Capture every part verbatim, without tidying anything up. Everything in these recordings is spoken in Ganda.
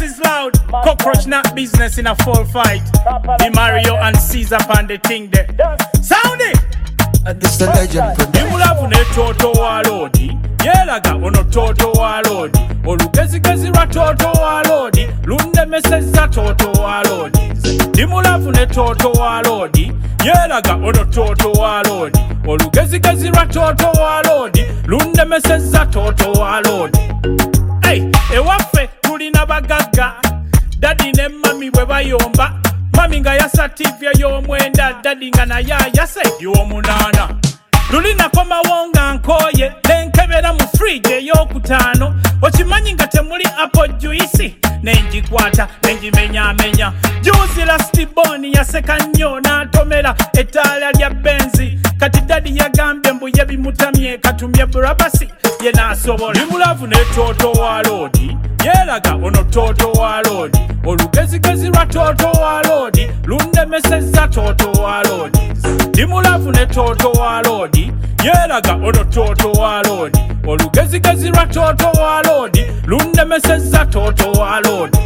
is loud. Cockroach not business in a full fight. The Mario and Caesar pan the thing there. Sound it. This the legend production. Dimulavu ne toto wa lodi. Yelaga ono toto wa lodi. Olugezi gezi ra toto wa lodi. Lunde meseza toto wa lodi. Dimulavu ne toto wa lodi. Yelaga ono toto wa lodi. Olugezi gezi ra toto wa lodi. Lunde meseza toto wa lodi. Hey, ewaffe tulina bagaga. Daddy ne mami bwe bayomba. Mami nga yasa T V y'omwenda. Daddy nga naye yasa y'omunana. Tulina kwa mawonga nkoye. Lenkebera mu fridge ey'okutaano. Okimanyi nga temuli apple juice. Nenjikwata nenjimenya menya. Juzi lasti boni yaseka nnyo n'atomera ettaala lya benzi. Kati daddy yagambye mbu ye bimutamye katumye burabasi ye n'asobola. Dimulavu ne toto wa lodi. Yelaga ono toto wa lodi. Olugezigezi lwa toto wa lodi. Lunde meseza toto wa lodi. Dimulavu ne toto wa lodi. Yelaga ono toto wa lodi. Olugezigezi lwa toto wa lodi. Lunde meseza toto wa lodi.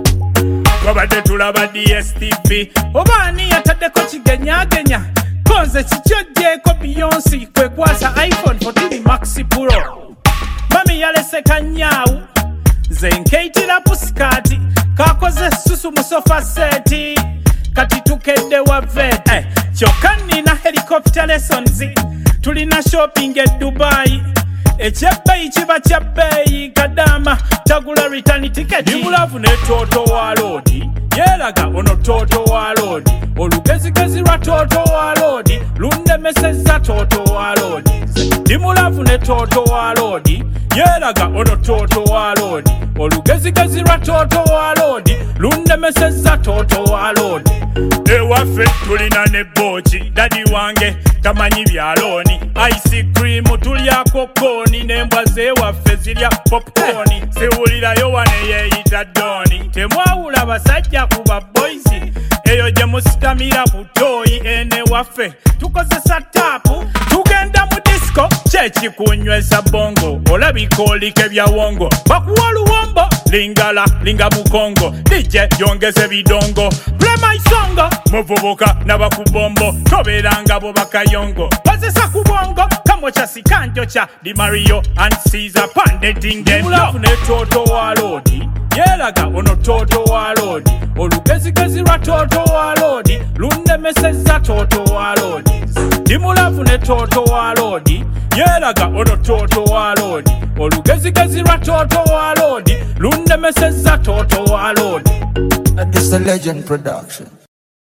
Twabadde tulaba D S T V. Obaani yataddeko kigenyagenya. Konze kikyojjeeko Beyonce kwekwasa iPhone fourteen Max Pro. Mami yaleseka nyaawu. Nze nkeitira pusikati. Kakoze susu mu sofa seti. Kati tukedde wa vet. Eh, kyokka nina helicopter lessons. Tulina shopping e Dubai. Ekyebbeeyi kiba kyebbeeyi. Kadama tagula return ticket. Dimulavu ne toto wa lodi. Yelaga ono toto wa lodi. Olugezigezi lwa toto wa lodi. Lunde meseza toto wa lodi. Dimulavu ne toto wa lodi. Yelaga ono toto wa lodi. Olugezigezi lwa toto wa lodi. Lunde meseza toto wa lodi. Ewaffe tulina ne bochi. Daddy wange tamanyi byaloni. Ice cream tulyako koni. Nembwa zewaffe zirya popcorn. Siwulirayo wane yeeyita doni. Temwawula basajja kuba boys. Eyo gye musitamira butoyi. Ene waffe tukozesa tapu. Tugenda mu disco kyekikunywesa bongo. Olabika olike bya wongo. Bakuwa oluwombo lingala linga bukongo. D J yongeze bidongo. Play my song. Muvubuka n'abakubombo tobeeranga bo bakayongo. Bazesa ku bongo kamocha sikanjocha. Di Mario and Caesar panding them. Dimulavu ne toto wa lodi. Yelaga ono toto wa lodi. Olugezigezi lwa toto wa lodi. Lunde meseza toto wa lodi. Dimulavu ne toto wa lodi. Yelaga ono toto wa lodi. Olugezigezi lwa toto wa lodi. Lunde meseza toto wa lodi. This the legend production.